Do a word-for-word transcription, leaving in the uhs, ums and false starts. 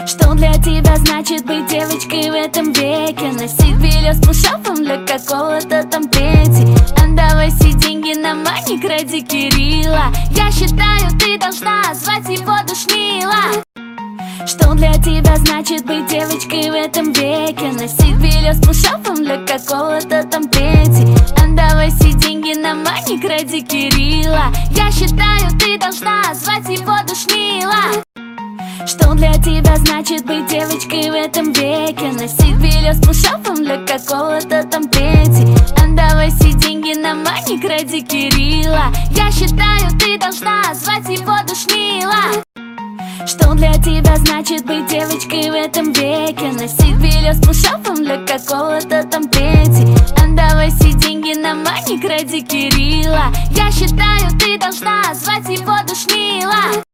Что для тебя значит быть девочкой в этом веке? Носить белье с пушапом для какого-то там пенти. Отдавай все деньги на маник ради Кирилла. Я считаю, ты должна звать его душнила. Что для тебя значит быть девочкой в этом веке? Носить белье с пушапом для какого-то там пенти. Отдавай все деньги на маник ради Кирилла. Я считаю, ты должна звать его душнила. Что для тебя значит быть девочкой в этом веке? Носить белье с пушапом для какого-то там пенти. Отдавай все деньги на маник ради Кирилла. Я считаю, ты должна звать его душнила. Что для тебя значит быть девочкой в этом веке? Носить белье с пушапом для какого-то там пенти. Отдавай все деньги на маник ради Кирилла. Я считаю, ты должна звать его душнила.